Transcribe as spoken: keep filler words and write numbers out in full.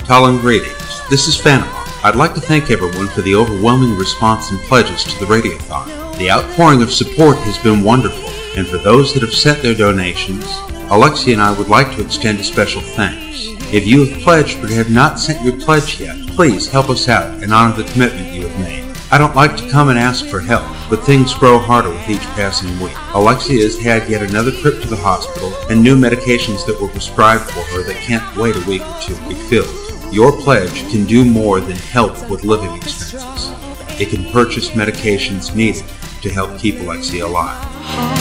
Talon greetings. This is Phantom. I'd like to thank everyone for the overwhelming response and pledges to the Radiothon. The outpouring of support has been wonderful, and for those that have sent their donations, Alexia and I would like to extend a special thanks. If you have pledged but have not sent your pledge yet, please help us out and honor the commitment you have made. I don't like to come and ask for help, but things grow harder with each passing week. Alexia has had yet another trip to the hospital and new medications that were prescribed for her that can't wait a week or two to be filled. Your pledge can do more than help with living expenses. It can purchase medications needed to help keep Alexia alive.